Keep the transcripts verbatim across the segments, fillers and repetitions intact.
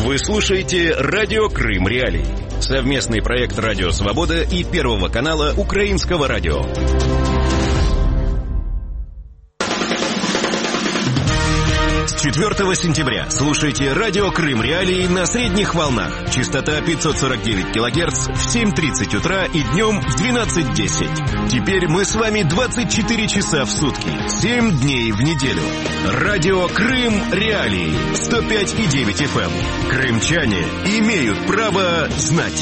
Вы слушаете «Радио Крым Реалии». Совместный проект «Радио Свобода» и Первого канала Украинского радио. С четвёртого сентября слушайте «Радио Крым Реалии» на средних волнах. Частота пятьсот сорок девять килогерц в семь тридцать утра и днем в двенадцать десять. Теперь мы с вами двадцать четыре часа в сутки, семь дней в неделю. «Радио Крым Реалии» сто пять и девять эф эм. Крымчане имеют право знать.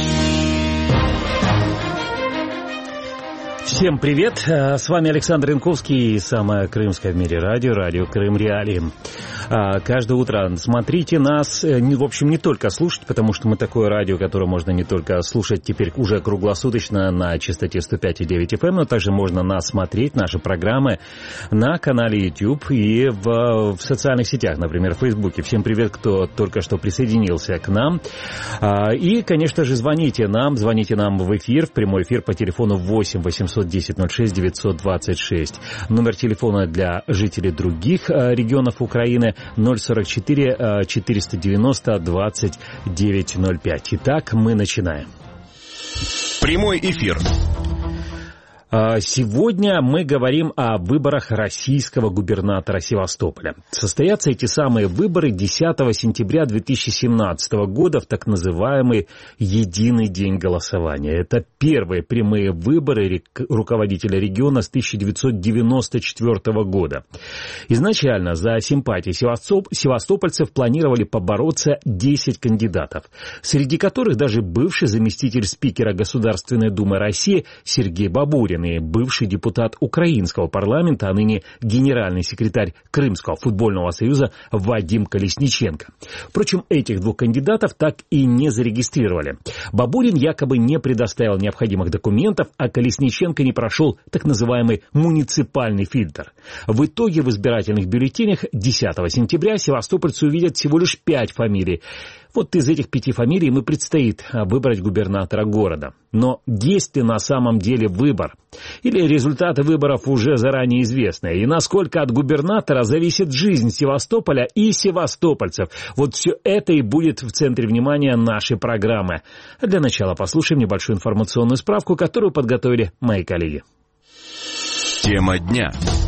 Всем привет, с вами Александр Янковский и самое крымское в мире радио, радио Крым Реалии. Каждое утро смотрите нас, в общем, не только слушать, потому что мы такое радио, которое можно не только слушать теперь уже круглосуточно на частоте сто пять и девять эф эм, но также можно нас смотреть, наши программы на канале YouTube и в, в социальных сетях, например, в Фейсбуке. Всем привет, кто только что присоединился к нам. И, конечно же, звоните нам, звоните нам в эфир, в прямой эфир по телефону восемь восемьсот десять ноль шесть девятьсот двадцать шесть. Номер телефона для жителей других регионов Украины ноль сорок четыре четыреста девяносто двадцать девять ноль пять. Итак, мы начинаем. Прямой эфир. Сегодня мы говорим о выборах российского губернатора Севастополя. Состоятся эти самые выборы десятого сентября две тысячи семнадцатого года в так называемый «Единый день голосования». Это первые прямые выборы руководителя региона с тысяча девятьсот девяносто четвёртого года. Изначально за симпатии севастопольцев планировали побороться десять кандидатов, среди которых даже бывший заместитель спикера Государственной Думы России Сергей Бабурин и бывший депутат украинского парламента, а ныне генеральный секретарь Крымского футбольного союза Вадим Колесниченко. Впрочем, этих двух кандидатов так и не зарегистрировали. Бабурин якобы не предоставил необходимых документов, а Колесниченко не прошел так называемый муниципальный фильтр. В итоге в избирательных бюллетенях десятого сентября севастопольцы увидят всего лишь пять фамилий. Вот из этих пяти фамилий им и предстоит выбрать губернатора города. Но есть ли на самом деле выбор? Или результаты выборов уже заранее известны? И насколько от губернатора зависит жизнь Севастополя и севастопольцев? Вот все это и будет в центре внимания нашей программы. А для начала послушаем небольшую информационную справку, которую подготовили мои коллеги. Тема дня.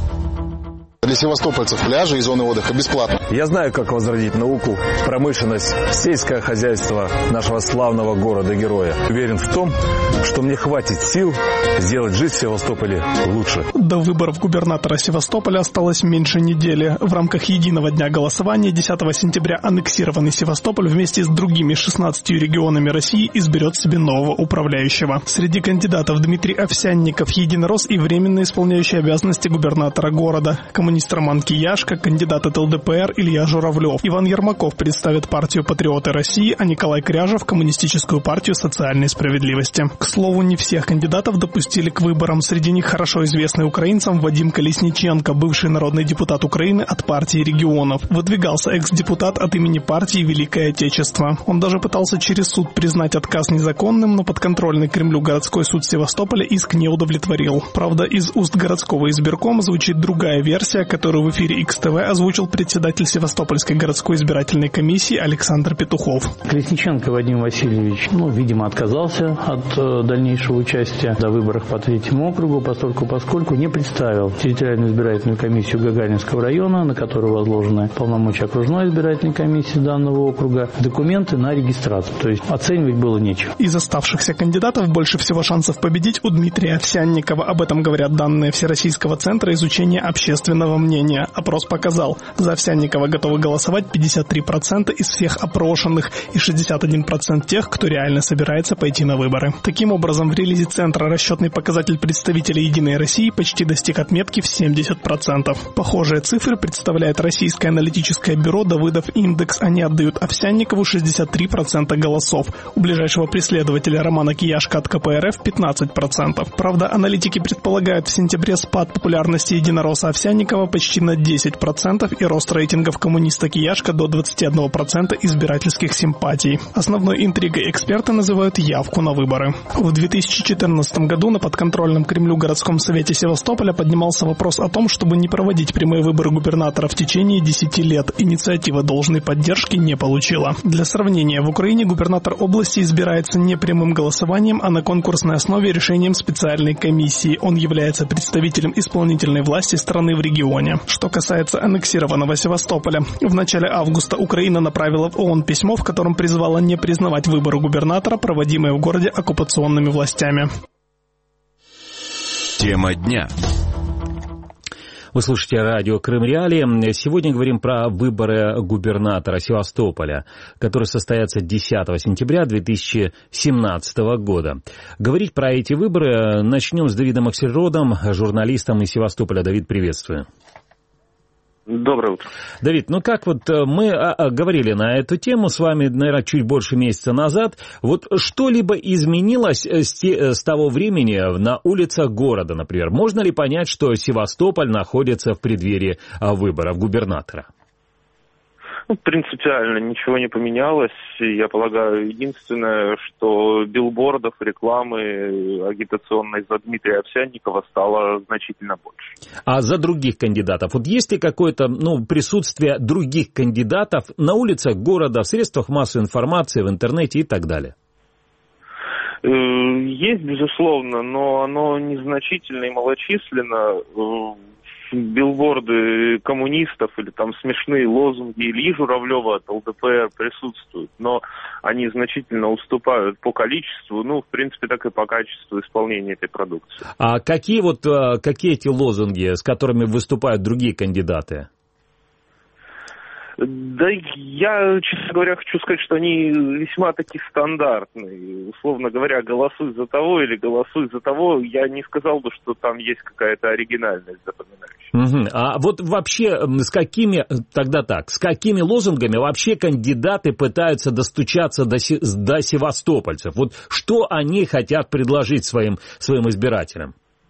Для севастопольцев пляжи и зоны отдыха бесплатно. Я знаю, как возродить науку, промышленность, сельское хозяйство нашего славного города-героя. Уверен в том, что мне хватит сил сделать жизнь в Севастополе лучше. До выборов губернатора Севастополя осталось меньше недели. В рамках единого дня голосования десятого сентября аннексированный Севастополь вместе с другими шестнадцатью регионами России изберет себе нового управляющего. Среди кандидатов Дмитрий Овсянников, единорос и временно исполняющий обязанности губернатора города. Коммунист Роман Кияшко, кандидат от эл дэ пэ эр Илья Журавлев. Иван Ермаков представит партию «Патриоты России», а Николай Кряжев – коммунистическую партию социальной справедливости. К слову, не всех кандидатов допустили к выборам. Среди них хорошо известный украинцам Вадим Колесниченко, бывший народный депутат Украины от партии регионов. Выдвигался экс-депутат от имени партии «Великое Отечество». Он даже пытался через суд признать отказ незаконным, но подконтрольный Кремлю городской суд Севастополя иск не удовлетворил. Правда, из уст городского избиркома звучит другая версия, которую в эфире икс тэ вэ озвучил председатель Севастопольской городской избирательной комиссии Александр Петухов. Колесниченко Вадим Васильевич, ну, видимо, отказался от э, дальнейшего участия до выборах по третьему округу, поскольку, поскольку не представил территориальную избирательную комиссию Гагаринского района, на которую возложены полномочия окружной избирательной комиссии данного округа, документы на регистрацию. То есть оценивать было нечего. Из оставшихся кандидатов больше всего шансов победить у Дмитрия Овсянникова. Об этом говорят данные Всероссийского центра изучения общественного мнения. Опрос показал, за Овсянникова готовы голосовать пятьдесят три процента из всех опрошенных и шестьдесят один процент тех, кто реально собирается пойти на выборы. Таким образом, в релизе центра расчетный показатель представителей «Единой России» почти достиг отметки в семьдесят процентов. Похожие цифры представляет российское аналитическое бюро Давыдов Индекс. Они отдают Овсянникову шестьдесят три процента голосов. У ближайшего преследователя Романа Кияшко от ка пэ эр эф пятнадцать процентов. Правда, аналитики предполагают в сентябре спад популярности единоросса Овсянникова Зеленского почти на десять процентов и рост рейтингов коммуниста Кияшка до двадцать один процент избирательских симпатий. Основной интригой эксперты называют явку на выборы. В две тысячи четырнадцатом году на подконтрольном Кремлю городском совете Севастополя поднимался вопрос о том, чтобы не проводить прямые выборы губернатора в течение десяти лет. Инициатива должной поддержки не получила. Для сравнения, в Украине губернатор области избирается не прямым голосованием, а на конкурсной основе решением специальной комиссии. Он является представителем исполнительной власти страны в регионе. Что касается аннексированного Севастополя, в начале августа Украина направила в ООН письмо, в котором призвала не признавать выборы губернатора, проводимые в городе оккупационными властями. Тема дня. Вы слушаете радио Крым Реалии. Сегодня говорим про выборы губернатора Севастополя, которые состоятся десятого сентября две тысячи семнадцатого года. Говорить про эти выборы начнем с Давидом Аксельродом, журналистом из Севастополя. Давид, приветствую. Доброе утро. Давид, ну как вот мы говорили на эту тему с вами, наверное, чуть больше месяца назад. Вот что-либо изменилось с, те, с того времени на улицах города, например? Можно ли понять, что Севастополь находится в преддверии выборов губернатора? Ну, принципиально ничего не поменялось. Я полагаю, единственное, что билбордов, рекламы агитационной за Дмитрия Овсянникова стало значительно больше. А за других кандидатов? Вот есть ли какое-то ну, присутствие других кандидатов на улицах города, в средствах массовой информации, в интернете и так далее? Есть, безусловно, но оно незначительно и малочисленно. Билборды коммунистов или там смешные лозунги Ильи Журавлева от ЛДПР присутствуют, но они значительно уступают по количеству, ну, в принципе, так и по качеству исполнения этой продукции. А какие вот, какие эти лозунги, с которыми выступают другие кандидаты? Да я, честно говоря, хочу сказать, что они весьма таки стандартные. Условно говоря, голосуй за того или голосуй за того, я не сказал бы, что там есть какая-то оригинальность запоминающая. Угу. А вот вообще с какими, тогда так, с какими лозунгами вообще кандидаты пытаются достучаться до, до севастопольцев? Вот что они хотят предложить своим, своим избирателям?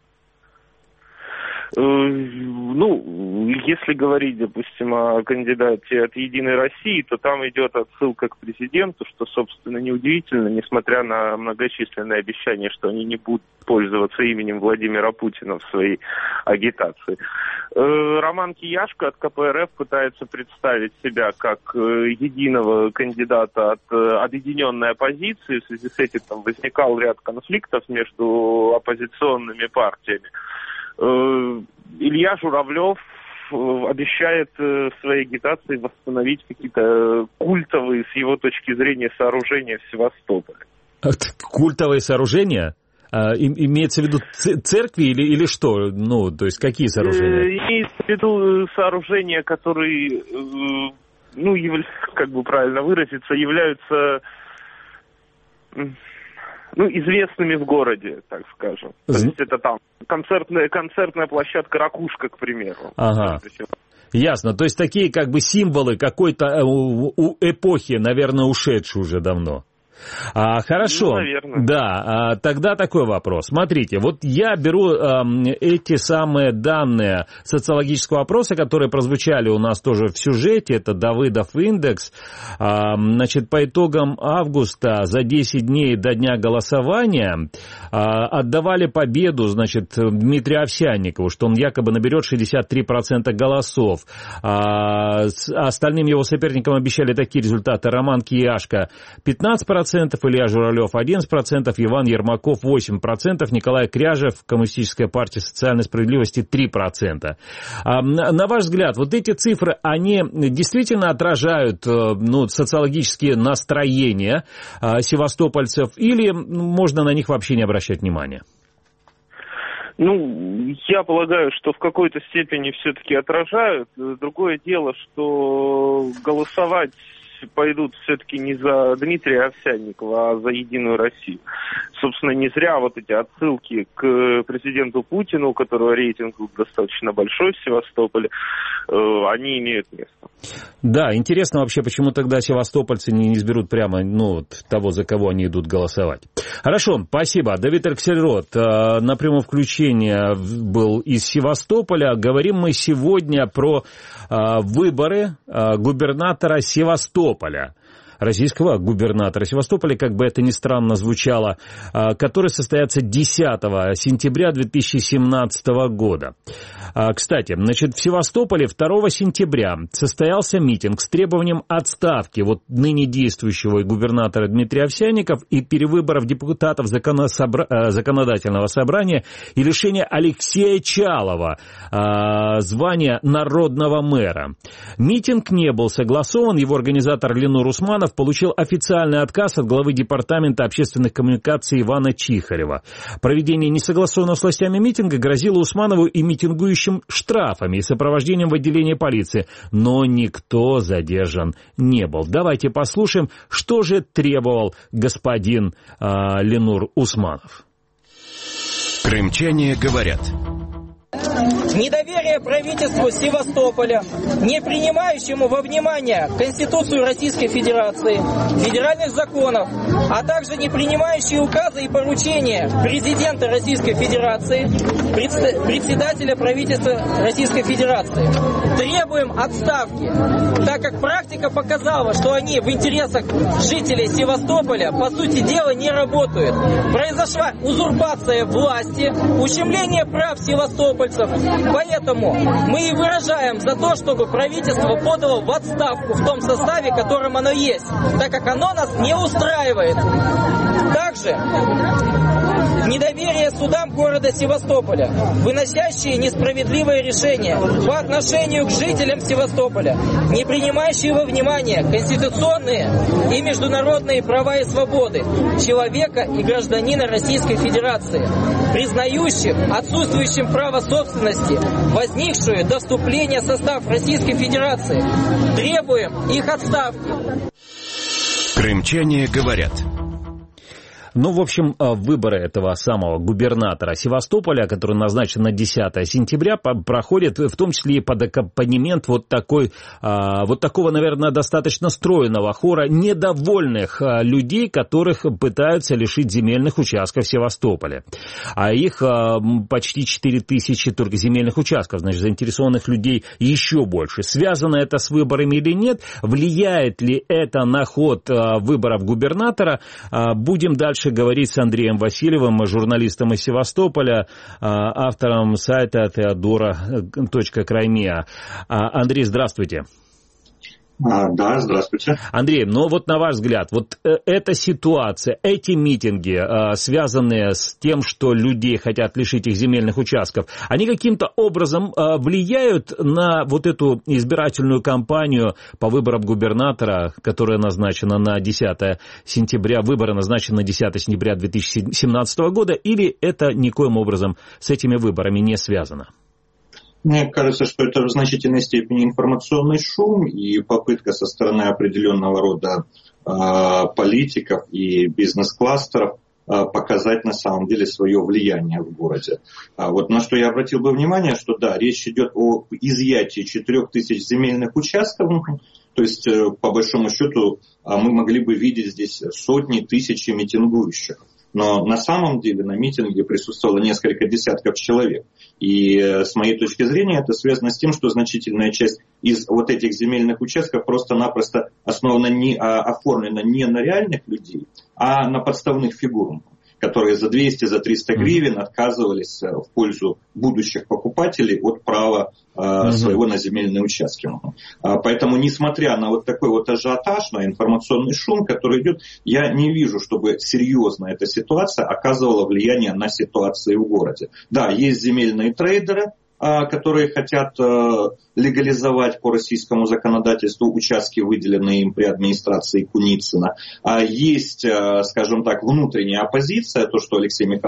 Ну, если говорить, допустим, о кандидате от «Единой России», то там идет отсылка к президенту, что, собственно, неудивительно, несмотря на многочисленные обещания, что они не будут пользоваться именем Владимира Путина в своей агитации. Роман Кияшко от ка пэ эр эф пытается представить себя как единого кандидата от объединенной оппозиции. В связи с этим там возникал ряд конфликтов между оппозиционными партиями. Илья Журавлев обещает в своей агитации восстановить какие-то культовые, с его точки зрения, сооружения в Севастополе. Культовые сооружения? А, имеется в виду церкви или, или что? Ну, то есть какие сооружения? Имеется в виду сооружения, которые, ну, как бы правильно выразиться, являются... Ну, известными в городе, так скажем. То есть это там концертная, концертная площадка «Ракушка», к примеру. Ага. Ясно. То есть такие как бы символы какой-то эпохи, наверное, ушедшей уже давно. А, хорошо, ну, наверное. Да, а, тогда такой вопрос. Смотрите, вот я беру а, эти самые данные социологического опроса, которые прозвучали у нас тоже в сюжете, это Давыдов индекс, а, значит, по итогам августа за десять дней до дня голосования а, отдавали победу, значит, Дмитрию Овсянникову, что он якобы наберет шестьдесят три процента голосов. А, с, остальным его соперникам обещали такие результаты: Роман Кияшко пятнадцать процентов, Илья Журавлев одиннадцать процентов, Иван Ермаков восемь процентов, Николай Кряжев, Коммунистическая партия социальной справедливости три процента. А, на ваш взгляд, вот эти цифры, они действительно отражают ну, социологические настроения а, севастопольцев или можно на них вообще не обращать внимания? Ну, я полагаю, что в какой-то степени все-таки отражают. Другое дело, что голосовать пойдут все-таки не за Дмитрия Овсянникова, а за Единую Россию. Собственно, не зря вот эти отсылки к президенту Путину, у которого рейтинг достаточно большой в Севастополе, они имеют место. Да, интересно вообще, почему тогда севастопольцы не изберут прямо ну, того, за кого они идут голосовать. Хорошо, спасибо. Давид Аксельрод на прямом включении был из Севастополя. Говорим мы сегодня про выборы губернатора Севастополя. Российского губернатора Севастополя, как бы это ни странно звучало, который состоится десятого сентября две тысячи семнадцатого года. Кстати, значит, в Севастополе второго сентября состоялся митинг с требованием отставки вот ныне действующего губернатора Дмитрия Овсянникова и перевыборов депутатов законособра... законодательного собрания и лишения Алексея Чалова звания народного мэра. Митинг не был согласован, его организатор Ленур Усманов получил официальный отказ от главы департамента общественных коммуникаций Ивана Чихарева. Проведение несогласованного с властями митинга грозило Усманову и митингующим штрафами и сопровождением в отделение полиции, но никто задержан не был. Давайте послушаем, что же требовал господин э, Ленур Усманов. Крымчане говорят. Недоверие правительству Севастополя, не принимающему во внимание Конституцию Российской Федерации, федеральных законов, а также не принимающие указы и поручения президента Российской Федерации, председателя правительства Российской Федерации. Требуем отставки, так как практика показала, что они в интересах жителей Севастополя, по сути дела, не работают. Произошла узурпация власти, ущемление прав севастопольцев. Поэтому мы и выражаем за то, чтобы правительство подало в отставку в том составе, в котором оно есть, так как оно нас не устраивает. Также недоверие судам города Севастополя, выносящие несправедливые решения по отношению к жителям Севастополя, не принимающие во внимание конституционные и международные права и свободы человека и гражданина Российской Федерации, признающих отсутствующим право собственности, возникшую до вступления в состав Российской Федерации. Требуем их отставки. Крымчане говорят. Ну, в общем, выборы этого самого губернатора Севастополя, который назначен на десятого сентября, проходят в том числе и под аккомпанемент вот, такой, вот такого, наверное, достаточно стройного хора недовольных людей, которых пытаются лишить земельных участков в Севастополе. А их почти четыре тысячи только земельных участков, значит, заинтересованных людей еще больше. Связано это с выборами или нет? Влияет ли это на ход выборов губернатора? Будем дальше говорить с Андреем Васильевым, журналистом из Севастополя, автором сайта теодора точка краймия. Андрей, здравствуйте. А, да, здравствуйте. Андрей, ну вот на ваш взгляд, вот э, эта ситуация, эти митинги, э, связанные с тем, что людей хотят лишить их земельных участков, они каким-то образом э, влияют на вот эту избирательную кампанию по выборам губернатора, которая назначена на десятого сентября, выборы назначены на десятого сентября две тысячи семнадцатого года, или это никоим образом с этими выборами не связано? Мне кажется, что это в значительной степени информационный шум и попытка со стороны определенного рода э, политиков и бизнес-кластеров э, показать на самом деле свое влияние в городе. А вот на что я обратил бы внимание, что да, речь идет о изъятии четырех тысяч земельных участков, то есть э, по большому счету э, мы могли бы видеть здесь сотни, тысячи митингующих. Но на самом деле на митинге присутствовало несколько десятков человек. И с моей точки зрения это связано с тем, что значительная часть из вот этих земельных участков просто-напросто основана не, а, оформлена не на реальных людей, а на подставных фигурах, которые за двести, за триста гривен отказывались в пользу будущих покупателей от права э, mm-hmm. своего на земельные участки. А, поэтому, несмотря на вот такой вот ажиотаж, на информационный шум, который идет, я не вижу, чтобы серьезно эта ситуация оказывала влияние на ситуацию в городе. Да, есть земельные трейдеры, которые хотят легализовать по российскому законодательству участки, выделенные им при администрации Куницына. Есть, скажем так, внутренняя оппозиция, то, что Алексей Михайлович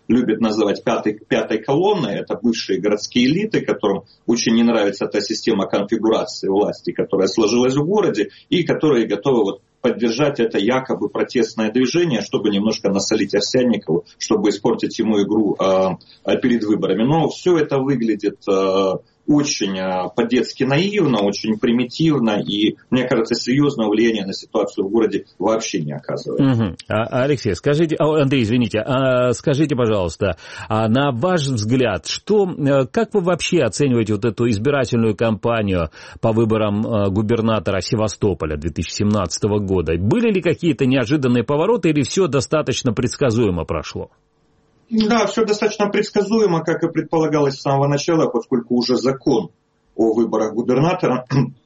любят называть пятой, пятой колонной. Это бывшие городские элиты, которым очень не нравится та система конфигурации власти, которая сложилась в городе, и которые готовы вот поддержать это якобы протестное движение, чтобы немножко насолить Овсянникову, чтобы испортить ему игру э, перед выборами. Но все это выглядит э, очень э, по-детски наивно, очень примитивно, и, мне кажется, серьезного влияния на ситуацию в городе вообще не оказывает. Угу. А, Алексей, скажите, Андрей, извините, а, скажите, пожалуйста, а на ваш взгляд, что, как вы вообще оцениваете вот эту избирательную кампанию по выборам губернатора Севастополя две тысячи семнадцатого года? Были ли какие-то неожиданные повороты или все достаточно предсказуемо прошло? Да, все достаточно предсказуемо, как и предполагалось с самого начала, поскольку уже закон о выборах губернатора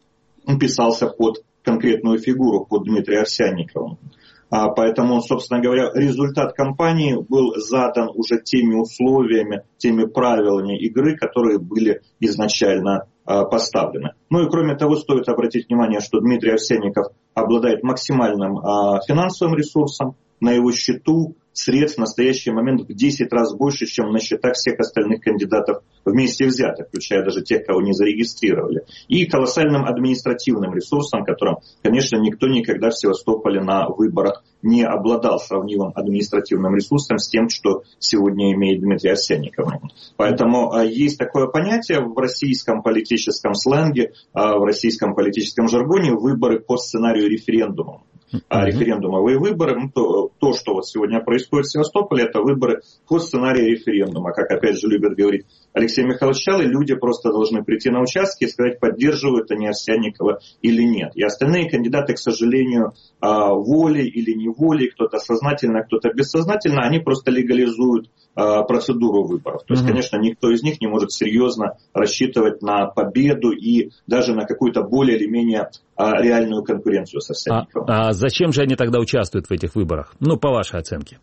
писался под конкретную фигуру, под Дмитрия Овсянникова. А поэтому, собственно говоря, результат кампании был задан уже теми условиями, теми правилами игры, которые были изначально а, поставлены. Ну и кроме того, стоит обратить внимание, что Дмитрий Овсянников обладает максимальным а, финансовым ресурсом. На его счету средств в настоящий момент в десять раз больше, чем на счетах всех остальных кандидатов вместе взятых, включая даже тех, кого не зарегистрировали. И колоссальным административным ресурсом, которым, конечно, никто никогда в Севастополе на выборах не обладал, сравнимым административным ресурсом с тем, что сегодня имеет Дмитрий Овсянников. Поэтому есть такое понятие в российском политическом сленге, в российском политическом жаргоне: выборы по сценарию референдума. А референдумовые выборы, ну, то, то, что вот сегодня происходит в Севастополе, это выборы по сценарию референдума. Как опять же любят говорить Алексей Михайлович Чалый, люди просто должны прийти на участки и сказать, поддерживают они Овсянникова или нет. И остальные кандидаты, к сожалению, волей или неволей, кто-то сознательно, кто-то бессознательно, они просто легализуют процедуру выборов. То есть, конечно, никто из них не может серьезно рассчитывать на победу и даже на какую-то более или менее реальную конкуренцию со Овсянниковым. А, а зачем же они тогда участвуют в этих выборах? Ну, по вашей оценке.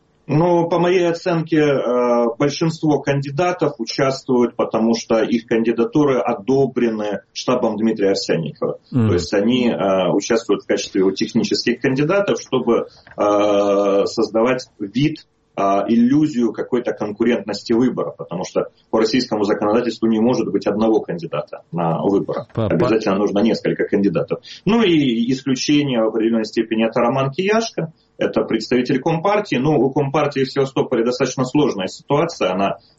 Ну, по моей оценке, большинство кандидатов участвуют, потому что их кандидатуры одобрены штабом Дмитрия Овсянникова. Mm. То есть они участвуют в качестве его технических кандидатов, чтобы создавать вид, иллюзию какой-то конкурентности выборов, потому что по российскому законодательству не может быть одного кандидата на выборах. Папа. Обязательно нужно несколько кандидатов. Ну и исключение в определенной степени это Роман Кияшко, это представитель Компартии. Ну, у Компартии в Севастополе достаточно сложная ситуация.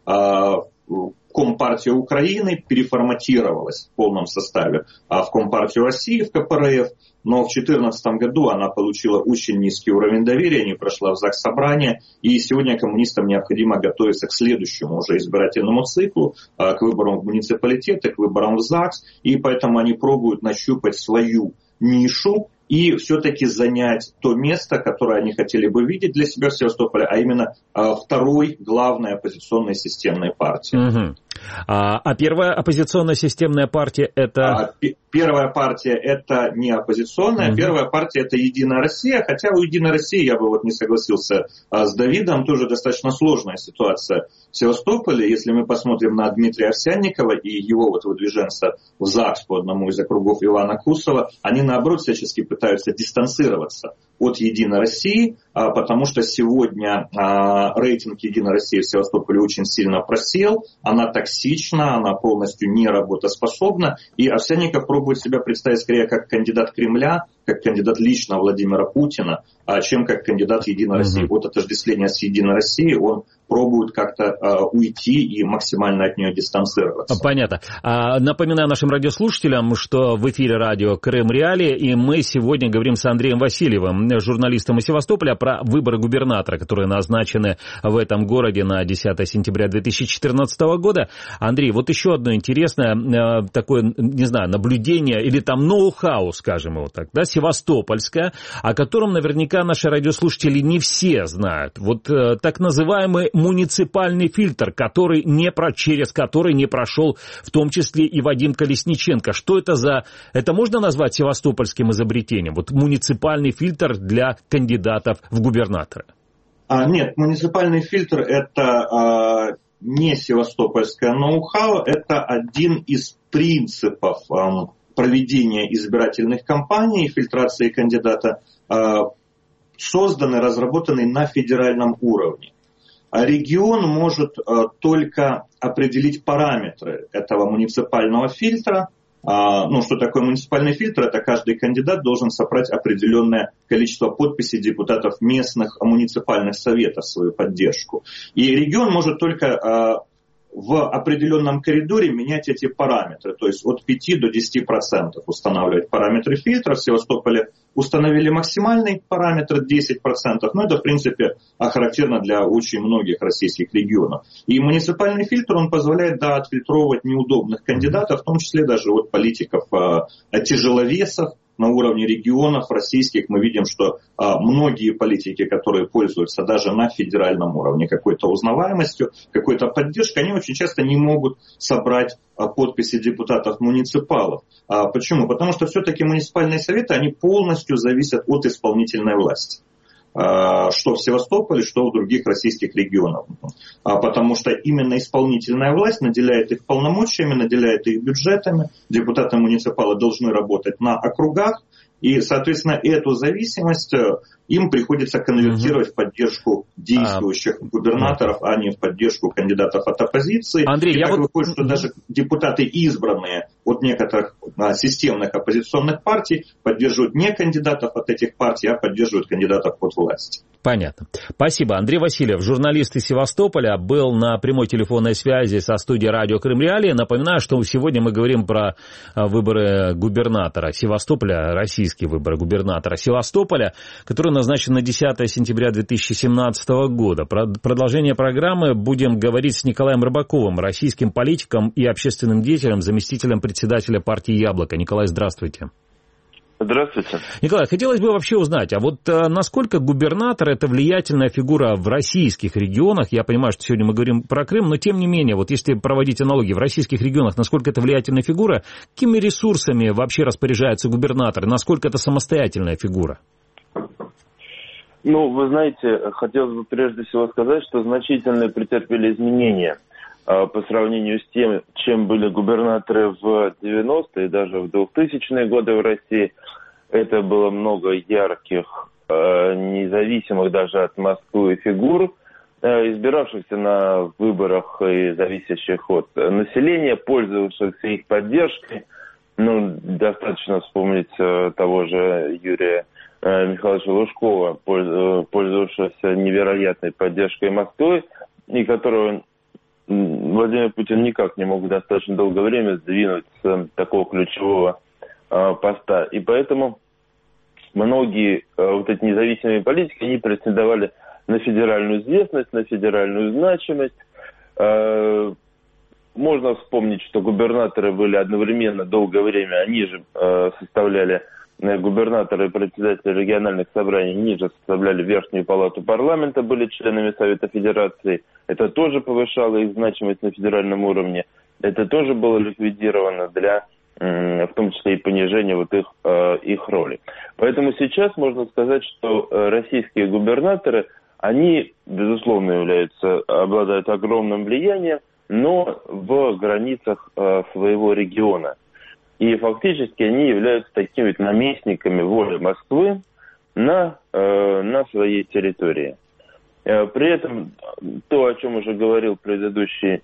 Она Компартия Украины переформатировалась в полном составе в Компартию России, в ка пэ эр эф, но в две тысячи четырнадцатом году она получила очень низкий уровень доверия, не прошла в Заксобрание, и сегодня коммунистам необходимо готовиться к следующему уже избирательному циклу, к выборам в муниципалитеты, к выборам в ЗАГС, и поэтому они пробуют нащупать свою нишу и все-таки занять то место, которое они хотели бы видеть для себя в Севастополе, а именно а, второй главной оппозиционной системной партии. Угу. А, а первая оппозиционная системная партия это... А, первая партия это не оппозиционная, угу. Первая партия это Единая Россия, хотя у Единой России, я бы вот не согласился а, с Давидом, тоже достаточно сложная ситуация в Севастополе. Если мы посмотрим на Дмитрия Овсянникова и его вот выдвиженца в ЗАГС по одному из округов Ивана Кусова, они наоборот всячески пытаются дистанцироваться от Единой России, потому что сегодня рейтинг Единой России в Севастополе очень сильно просел, она токсична, она полностью не работоспособна, и Овсянников пробует себя представить скорее как кандидат Кремля, как кандидат лично Владимира Путина, чем как кандидат Единой России. Mm-hmm. От отождествления с Единой Россией он пробует как-то э, уйти и максимально от нее дистанцироваться. Понятно. А, напоминаю нашим радиослушателям, что в эфире радио Крым Реалии, и мы сегодня говорим с Андреем Васильевым, журналистом из Севастополя, про выборы губернатора, которые назначены в этом городе на десятое сентября две тысячи четырнадцатого года. Андрей, вот еще одно интересное э, такое, не знаю, наблюдение или там ноу-хау, скажем его так, да, севастопольское, о котором наверняка наши радиослушатели не все знают. Вот э, так называемый муниципальный фильтр, который не про, через который не прошел в том числе и Вадим Колесниченко. Что это за... Это можно назвать севастопольским изобретением? Вот муниципальный фильтр для кандидатов в губернаторы. А, нет, муниципальный фильтр это а, не севастопольское ноу-хау, это один из принципов а, проведения избирательных кампаний, фильтрации кандидата, а, созданный, разработанный на федеральном уровне. А регион может только определить параметры этого муниципального фильтра. Ну, что такое муниципальный фильтр? Это каждый кандидат должен собрать определенное количество подписей депутатов местных муниципальных советов в свою поддержку. И регион может только в определенном коридоре менять эти параметры, то есть от пяти до десяти процентов устанавливать параметры фильтра. В Севастополе установили максимальный параметр десять процентов, но это в принципе характерно для очень многих российских регионов. И муниципальный фильтр, он позволяет, да, отфильтровывать неудобных кандидатов, в том числе даже от политиков э, тяжеловесов. На уровне регионов российских мы видим, что а, многие политики, которые пользуются даже на федеральном уровне какой-то узнаваемостью, какой-то поддержкой, они очень часто не могут собрать а, подписи депутатов-муниципалов. А, почему? Потому что все-таки муниципальные советы, они полностью зависят от исполнительной власти. Что в Севастополе, что в других российских регионах. Потому что именно исполнительная власть наделяет их полномочиями, наделяет их бюджетами. Депутаты-муниципалы должны работать на округах. И, соответственно, эту зависимость им приходится конвертировать в поддержку действующих губернаторов, а не в поддержку кандидатов от оппозиции. Андрей, и я так вот... выходит, что даже депутаты, избранные от некоторых а, системных оппозиционных партий, поддерживают не кандидатов от этих партий, а поддерживают кандидатов от власти. Понятно. Спасибо. Андрей Васильев, журналист из Севастополя, был на прямой телефонной связи со студией радио Крым Реалии. Напоминаю, что сегодня мы говорим про выборы губернатора Севастополя, российские выборы губернатора Севастополя, который назначен на десятое сентября две тысячи семнадцатого года. Про продолжение программы будем говорить с Николаем Рыбаковым, российским политиком и общественным деятелем, заместителем председателя партии «Яблоко». Николай, здравствуйте. Здравствуйте. Николай, хотелось бы вообще узнать, а вот а, насколько губернатор — это влиятельная фигура в российских регионах? Я понимаю, что сегодня мы говорим про Крым, но тем не менее, вот если проводить аналогии, в российских регионах, насколько это влиятельная фигура, какими ресурсами вообще распоряжается губернатор, насколько это самостоятельная фигура? Ну, вы знаете, хотелось бы прежде всего сказать, что значительно претерпели изменения по сравнению с тем, чем были губернаторы в девяностые и даже в двухтысячные годы в России. Это было много ярких, независимых даже от Москвы фигур, избиравшихся на выборах и зависящих от населения, пользовавшихся их поддержкой. Ну, достаточно вспомнить того же Юрия Михайловича Лужкова, пользовавшегося невероятной поддержкой Москвы, и которого Владимир Путин никак не мог в достаточно долгое время сдвинуть с такого ключевого э, поста. И поэтому многие э, вот эти независимые политики, они претендовали на федеральную известность, на федеральную значимость. Э, можно вспомнить, что губернаторы были одновременно долгое время, они же э, составляли, э, губернаторы и председатели региональных собраний, они же составляли Верхнюю палату парламента, были членами Совета Федерации. Это тоже повышало их значимость на федеральном уровне. Это тоже было ликвидировано для, в том числе, и понижения вот их, их роли. Поэтому сейчас можно сказать, что российские губернаторы, они, безусловно, являются, обладают огромным влиянием, но в границах своего региона. И фактически они являются такими вот наместниками воли Москвы на, на своей территории. При этом то, о чем уже говорил предыдущий...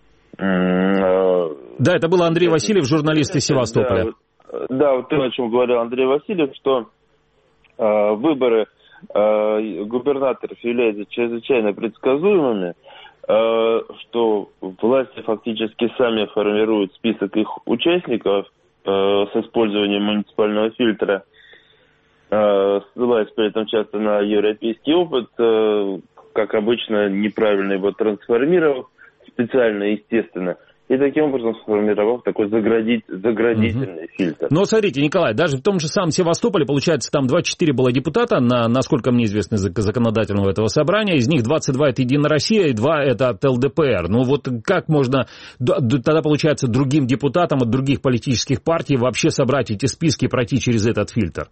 Да, это был Андрей Васильев, журналист из Севастополя. Да, да, вот то, о чем говорил Андрей Васильев, что э, выборы э, губернаторов являются чрезвычайно предсказуемыми, э, что власти фактически сами формируют список их участников э, с использованием муниципального фильтра, э, ссылаясь при этом часто на европейский опыт, э, как обычно, неправильно его трансформировав, специально, естественно, и таким образом сформировав такой заградить, заградительный угу. фильтр. Но смотрите, Николай, даже в том же самом Севастополе, получается, там двадцать четыре было депутата, на, насколько мне известно, законодательного этого собрания, из них двадцать два это Единая Россия, и два это от эл дэ пэ эр. Ну вот как можно тогда, получается, другим депутатам от других политических партий вообще собрать эти списки и пройти через этот фильтр?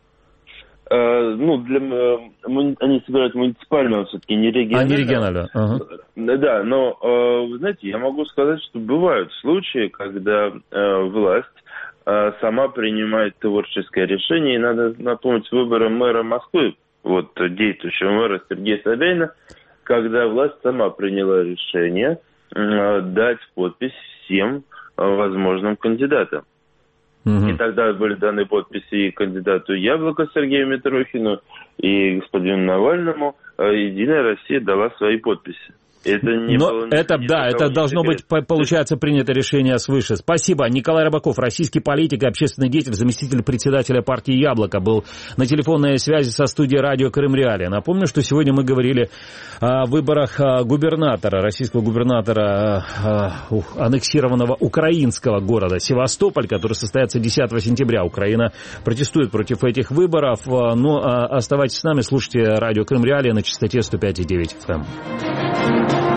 Uh, ну, для, uh, они собирают муниципального, все-таки не регионального. А, не регионального. Uh-huh. Да, но, uh, вы знаете, я могу сказать, что бывают случаи, когда uh, власть uh, сама принимает творческое решение, и надо напомнить выборы мэра Москвы, вот действующего мэра Сергея Собянина, когда власть сама приняла решение дать подпись всем возможным кандидатам. И тогда были даны подписи и кандидату Яблоко Сергею Митрохину, и господину Навальному. Единая Россия дала свои подписи. Это не Но было, это, не да, это должно быть, получается, принято решение свыше. Спасибо. Николай Рыбаков, российский политик и общественный деятель, заместитель председателя партии «Яблоко», был на телефонной связи со студией радио Крым Реалии. Напомню, что сегодня мы говорили о выборах губернатора, российского губернатора аннексированного украинского города Севастополь, который состоится десятого сентября. Украина протестует против этих выборов. Но оставайтесь с нами, слушайте радио Крым Реалии на частоте сто пять и девять эф эм.